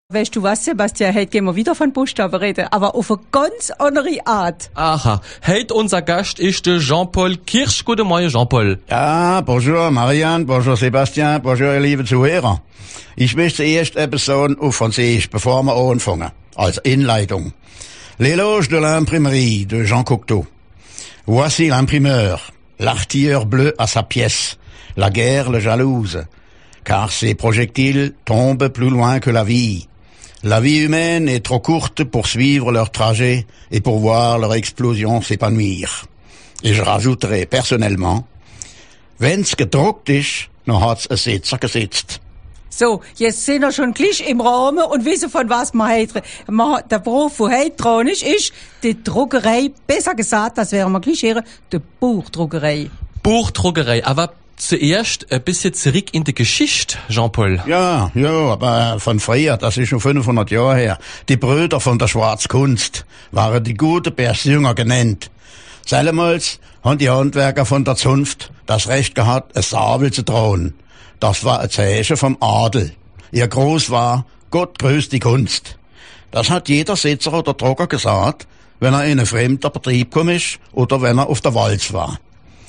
Weißt du was, Sebastian? Heute gehen wir wieder von Buchstaben reden, aber auf eine ganz andere Art. Aha, heute unser Gast ist der Jean-Paul Kirsch. Guten Morgen, Jean-Paul. Ja, bonjour Marianne, bonjour Sebastian, bonjour ihr lieben Zuhörer. Ich möchte zuerst etwas sagen auf Französisch, bevor wir anfangen. Als Einleitung. L'éloge de l'imprimerie de Jean Cocteau. Voici l'imprimeur, l'artilleur bleu à sa pièce, la guerre le jalouse, car ses projectiles tombent plus loin que la vie. La vie humaine est trop courte pour suivre leur trajet et pour voir leur explosion s'épanouir. Et je rajouterai personnellement, wenn's gedruckt ist, dann hat's ein Setzer gesetzt. So, jetzt sind wir schon gleich im Rahmen und wissen, von was wir heute reden. Der Beruf, der heute dran ist die Druckerei. Besser gesagt, das werden wir gleich hören, die Buchdruckerei. Buchdruckerei, aber zuerst ein bisschen zurück in die Geschichte, Jean-Paul. Ja, aber von früher, das ist schon 500 Jahre her. Die Brüder von der Schwarzkunst waren die guten Persjünger genannt. Sellemals haben die Handwerker von der Zunft das Recht gehabt, ein Sabel zu trauen. Das war ein Zeichen vom Adel. Ihr Gruß war, Gott grüßt die Kunst. Das hat jeder Setzer oder Drucker gesagt, wenn er in einen fremden Betrieb gekommen ist oder wenn er auf der Walz war.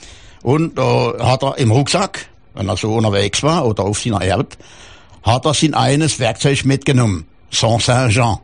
Und hat er im Rucksack, wenn er so unterwegs war oder auf seiner Erde, hat er sein eines Werkzeug mitgenommen, Saint-Jean.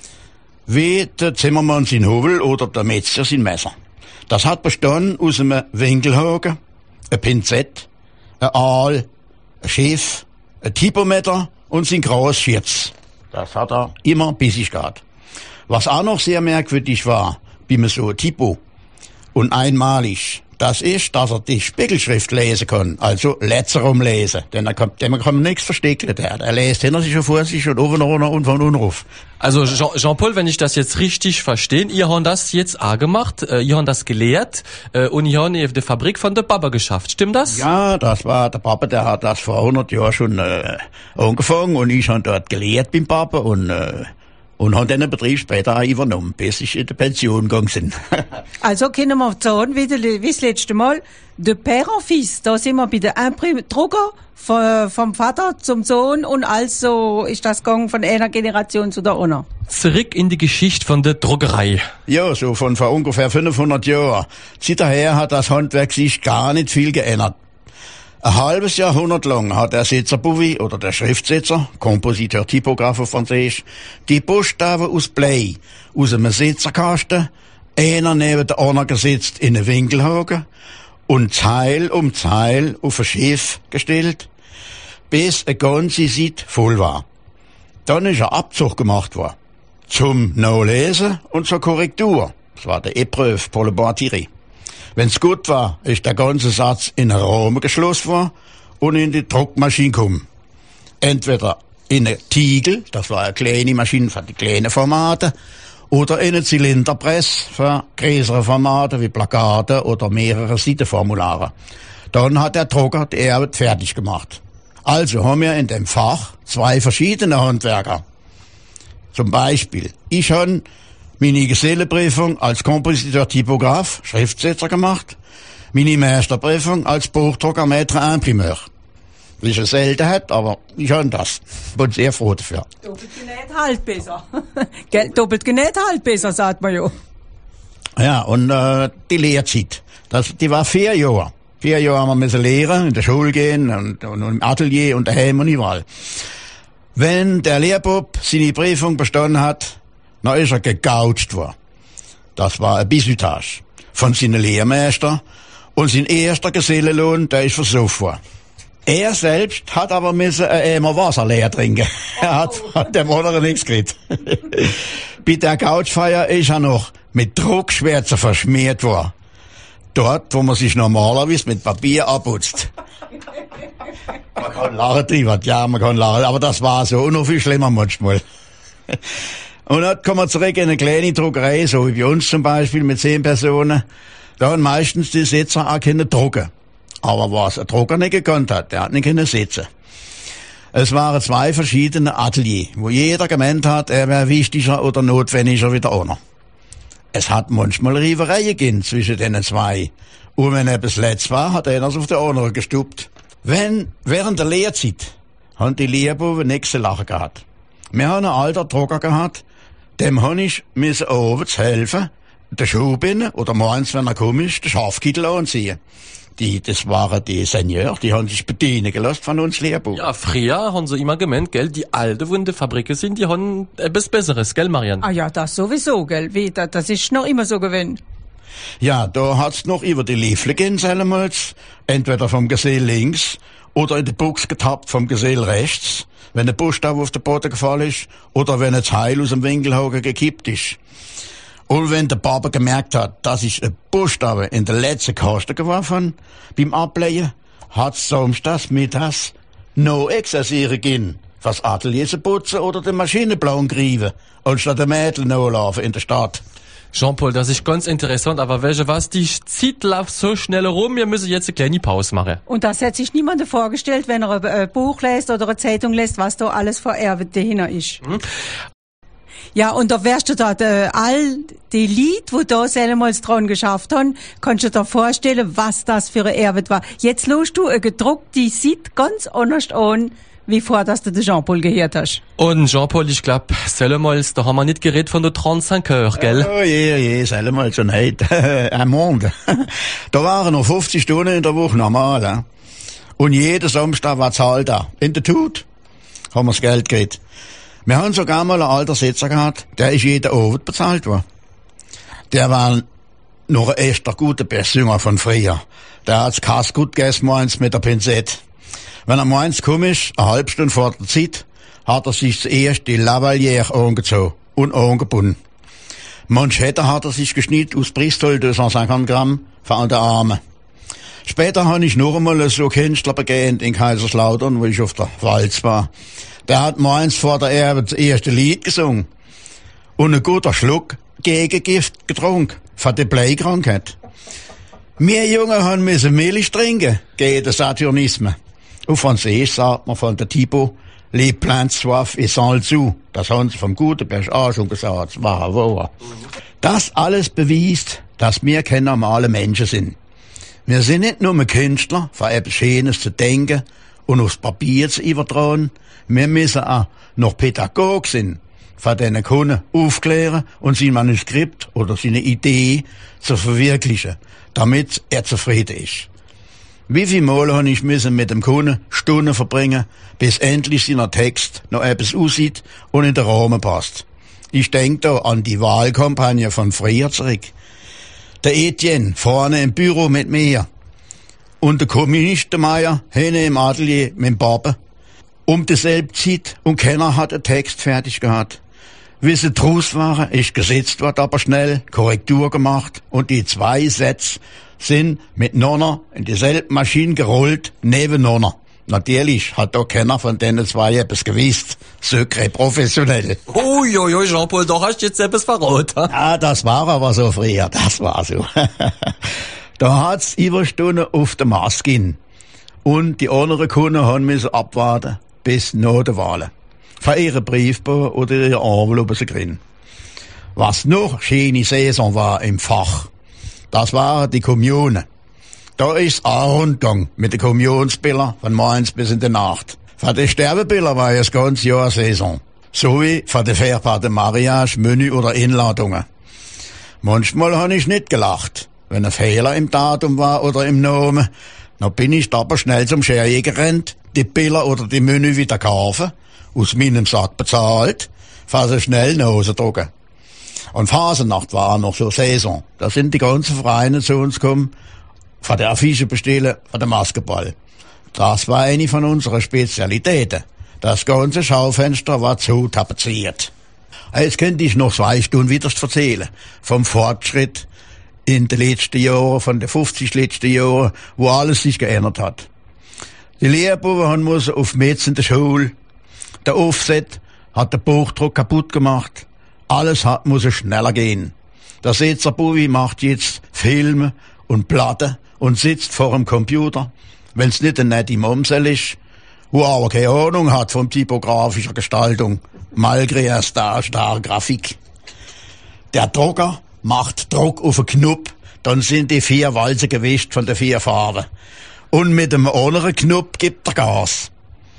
Wie der Zimmermann sein Hobel oder der Metzger sein Messer. Das hat bestanden aus einem Winkelhaken, ein Pinzett, ein Aal, ein Schiff, ein Typometer und sein graues Schürz. Das hat er immer bei sich gehabt. Was auch noch sehr merkwürdig war, beim so Typo und einmalig, das ist, dass er die Spiegelschrift lesen kann, also letzterum lesen. Denn er kann man nichts verstecken. Er liest hinter sich und vor sich und oben runter und von unten rauf. Also Jean-Paul, wenn ich das jetzt richtig verstehe, ihr habt das jetzt auch gemacht, ihr habt das gelehrt und ihr habt in der Fabrik von der Papa geschafft, stimmt das? Ja, das war der Papa, der hat das vor 100 Jahren schon angefangen und ich habe dort gelehrt beim Papa und haben den Betrieb später auch übernommen, bis ich in die Pension gegangen bin. Also können wir sagen, wie das letzte Mal, de Père en Fils, da sind wir bei der Drucker vom Vater zum Sohn und also ist das gegangen von einer Generation zu der anderen. Zurück in die Geschichte von der Druckerei. Ja, so von vor ungefähr 500 Jahren. Seither hat das Handwerk sich gar nicht viel geändert. Ein halbes Jahrhundert lang hat der Setzerbuwi oder der Schriftsetzer, Kompositeur, Typograph auf Französisch, die Buchstaben aus Blei, aus einem Setzerkasten, einer neben der anderen gesetzt in einen Winkelhaken und Zeil um Zeil auf ein Schiff gestellt, bis eine ganze Seite voll war. Dann ist ein Abzug gemacht worden. Zum Nachlesen und zur Korrektur. Das war der Épreuve pour le bon tiré. Wenn's gut war, ist der ganze Satz in einen Rahmen geschlossen worden und in die Druckmaschine gekommen. Entweder in eine Tiegel, das war eine kleine Maschine für die kleinen Formate, oder in eine Zylinderpress für größere Formate wie Plakate oder mehrere Seitenformulare. Dann hat der Drucker die Arbeit fertig gemacht. Also haben wir in dem Fach zwei verschiedene Handwerker. Zum Beispiel, ich habe meine Gesellenprüfung als Kompositeur Typograph, Schriftsetzer gemacht, meine Meisterprüfung als Buchdrucker Maître Imprimeur. Das ist eine Seltenheit, aber ich habe das. Bin sehr froh dafür. Doppelt genäht, halt besser. Doppelt genäht, halt besser, sagt man ja. Ja, und die Lehrzeit, die war 4 Jahre. 4 Jahre haben wir müssen lehren, in der Schule gehen und im Atelier und daheim und überall. Wenn der Lehrbub seine Prüfung bestanden hat, dann ist er gegoucht worden. Das war ein Bisutage von seinen Lehrmeister und sein erster Gesellenlohn, der ist versoffen worden. Er selbst hat aber müssen ein Eimer Wasser leer trinken. Er hat von dem anderen nichts gekriegt. Bei der Couchfeier ist er noch mit Druckschwärzen verschmiert worden. Dort, wo man sich normalerweise mit Papier abputzt. Man kann lachen drüber, ja, man kann lachen, aber das war so und noch viel schlimmer manchmal. Und dann kommen wir zurück in eine kleine Druckerei, so wie bei uns zum Beispiel, mit 10 Personen. Da haben meistens die Setzer auch keine drucken. Aber was ein Drucker nicht gekonnt hat, der hat nicht können sitzen. Es waren 2 verschiedene Ateliers, wo jeder gemeint hat, er wäre wichtiger oder notwendiger wie der andere. Es hat manchmal Rievereien gegeben zwischen den 2. Und wenn etwas letzt war, hat einer auf den anderen gestuppt. Während der Lehrzeit haben die Lehrbuben nichts zu lachen gehabt. Wir haben einen alten Drucker gehabt, dem habe ich abends helfen, den Schuhbinden oder morgens, wenn er gekommen ist, den Schafkittel anziehen. Das waren die Seniors, die haben sich bedienen gelassen von uns Lehrbuch. Ja, früher haben sie immer gemeint, gell, die alte, wo in der Fabrik sind, die haben etwas Besseres, gell, Marianne? Ah ja, das sowieso, gell, das ist noch immer so gewesen. Ja, da hat's noch über die Liefle gehen, sellemals, entweder vom Gesell links oder in die Buchs getappt vom Gesell rechts, wenn der Buchstabe auf den Boden gefallen ist oder wenn ein Teil aus dem Winkelhaken gekippt ist. Und wenn der Papa gemerkt hat, dass ich ein Buchstabe in der letzten Kasten geworfen beim Ablegen, hat's samstags mittags noch exerzieren gehen, was Atelier zu putzen oder den Maschinenplan kriegen, anstatt den Mädel nachlaufen in der Stadt. Jean-Paul, das ist ganz interessant, aber weißt du was, die Zeit läuft so schnell rum, wir müssen jetzt eine kleine Pause machen. Und das hat sich niemand vorgestellt, wenn er ein Buch liest oder eine Zeitung liest, was da alles vererbt dahinter ist. Ja, und da wärst du da, all die Lied, wo da selmals dran geschafft haben, kannst du dir vorstellen, was das für ein Erbe war. Jetzt lässt du eine gedruckte Seite ganz anders an, wie vor, dass du den Jean-Paul gehört hast. Und Jean-Paul, ich glaub, selmals, da haben wir nicht geredet von der 35 Heures, gell? Oh je, selmals und heute, ein Monde. Da waren noch 50 Stunden in der Woche normal, hein? Und jeden Samstag war Zahl da. In der Tut haben wir das Geld gekriegt. Wir haben sogar mal einen alten Sitzer gehabt, der ist jeden Abend bezahlt worden. Der war noch ein echter guter Bestsünger von früher. Der hat's Kass gut gegessen, meins mit der Pinzette. Wenn er meins gekommen ist, eine halbe Stunde vor der Zeit, hat er sich zuerst die Lavalière angezogen und angebunden. Manschette hat er sich geschnitten aus Bristol 250 Gramm von den Armen. Später habe ich noch einmal so Künstler begegnet in Kaiserslautern, wo ich auf der Walz war. Der hat meins vor der Erbe das erste Lied gesungen und ein guter Schluck Gegengift getrunken für die Bleikrankheit. Wir Jungen müssen Milch trinken gegen den Saturnismus. Auf Französisch sagt man von der Typo, les plantes soif et sans zu. Das haben sie vom Gutenberg auch schon gesagt. War. Das alles beweist, dass wir keine normale Menschen sind. Wir sind nicht nur Künstler, für etwas Schönes zu denken und aufs Papier zu übertragen. Wir müssen auch noch Pädagog sein, für den Kunden aufklären und sein Manuskript oder seine Idee zu verwirklichen, damit er zufrieden ist. Wie viel Mal habe ich mit dem Kunden Stunden verbringen, bis endlich seiner Text noch etwas aussieht und in den Rahmen passt. Ich denke da an die Wahlkampagne von früher zurück. Der Etienne vorne im Büro mit mir und der Kommunist der Meier hinten im Atelier mit dem Papa. Um dieselbe Zeit und keiner hat den Text fertig gehabt. Wie sie draus waren, ist gesetzt worden, aber schnell, Korrektur gemacht und die 2 Sätze sind miteinander in dieselbe Maschine gerollt, nebeneinander. Natürlich hat da keiner von denen 2 etwas gewusst. Secret professionell. Uiuiui, Jean-Paul, doch hast du jetzt etwas verraten. Ja, das war aber so früher, das war so. Da hat's Überstunden auf der Maske. Und die anderen Kunden haben müssen abwarten bis nach der Wahl. Für ihre Briefbogen oder ihre Envelope zu kriegen. Was noch schöne Saison war im Fach, das waren die Kommunen. Da ist ein Rundgang mit den Kommunionspillern von morgens bis in die Nacht. Für die Sterbepiller war das ganze Jahr Saison. So wie für die Verpaarte Mariage, Menü oder Einladungen. Manchmal habe ich nicht gelacht, wenn ein Fehler im Datum war oder im Namen. Dann bin ich aber schnell zum Scherje gerannt, die Piller oder die Menü wieder kaufen, aus meinem Sack bezahlt, für sie schnell nach Hause drucken. Und Phasenacht war noch so Saison. Da sind die ganzen Vereine zu uns gekommen, für die Affiche bestellen, für den Basketball. Das war eine von unseren Spezialitäten. Das ganze Schaufenster war zu tapeziert. Jetzt könnte ich noch 2 Stunden wieder erzählen. Vom Fortschritt in den letzten Jahren, von den 50 letzten Jahren, wo alles sich geändert hat. Die Lehrbuben mussten auf Metz in der Schule. Der Offset hat den Buchdruck kaputt gemacht. Alles muss schneller gehen. Der Setzerbubi macht jetzt Filme und Platten und sitzt vor dem Computer, wenn's nicht eine nette Momsel ist, wo aber keine Ahnung hat von typografischer Gestaltung, malgré un stage d'art Grafik. Der Drucker macht Druck auf den Knopf, dann sind die 4 Walzen gewischt von den 4 Farben. Und mit dem anderen Knopf gibt er Gas.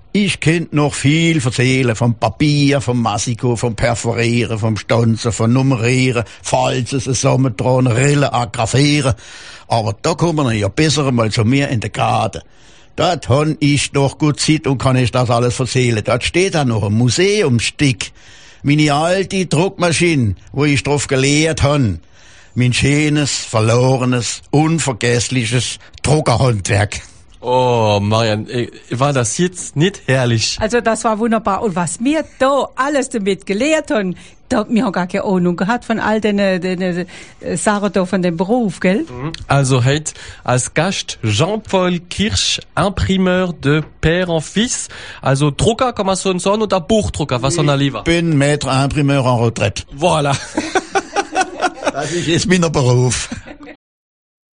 Ich könnte noch viel erzählen. Vom Papier, vom Massiko, vom Perforieren, vom Stanzen, vom Nummerieren, Falzen, Zusammentragen, Rillen, Aggravieren. Aber da kommen wir ja besser mal zu mir in den Garten. Dort han ich noch gut Zeit und kann ich das alles erzählen. Dort steht da noch ein Museumsstück. Meine alte Druckmaschine, wo ich drauf gelehrt han. Mein schönes, verlorenes, unvergessliches Druckerhandwerk. Oh, Marian, war das jetzt nicht herrlich? Also das war wunderbar. Und was wir da alles damit gelehrt haben, wir haben gar keine Ahnung gehabt von all den Sachen da von dem Beruf, gell? Also heute als Gast Jean-Paul Kirsch, Imprimeur de Père en Fils. Also Drucker kann man so sagen oder Buchdrucker, was soll er lieber? Ich bin Maître Imprimeur en Retraite. Voilà. Das ist jetzt mein Beruf.